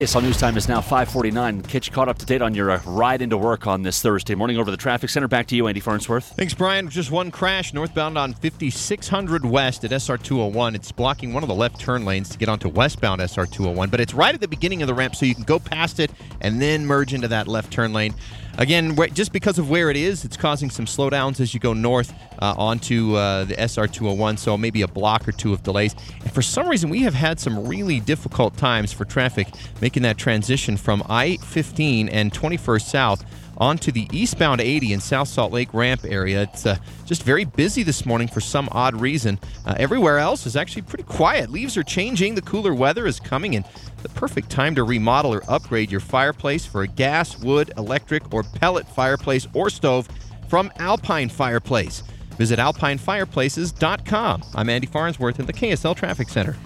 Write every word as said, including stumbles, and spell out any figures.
Yes, all news time is now five forty-nine. Kitch caught up to date on your uh, ride into work on this Thursday morning over the traffic center. Back to you, Andy Farnsworth. Thanks, Brian. Just one crash northbound on fifty-six hundred west at S R two oh one. It's blocking one of the left turn lanes to get onto westbound S R two oh one, but it's right at the beginning of the ramp, so you can go past it and then merge into that left turn lane. Again, just because of where it is, it's causing some slowdowns as you go north uh, onto uh, the S R two oh one, so maybe a block or two of delays. And for some reason, we have had some really difficult times for traffic making that transition from I fifteen and twenty-first South onto the eastbound eighty in South Salt Lake ramp area. It's uh, just very busy this morning for some odd reason. Uh, everywhere else is actually pretty quiet. Leaves are changing. The cooler weather is coming, and the perfect time to remodel or upgrade your fireplace for a gas, wood, electric, or pellet fireplace or stove from Alpine Fireplace. Visit alpine fireplaces dot com. I'm Andy Farnsworth at the K S L Traffic Center.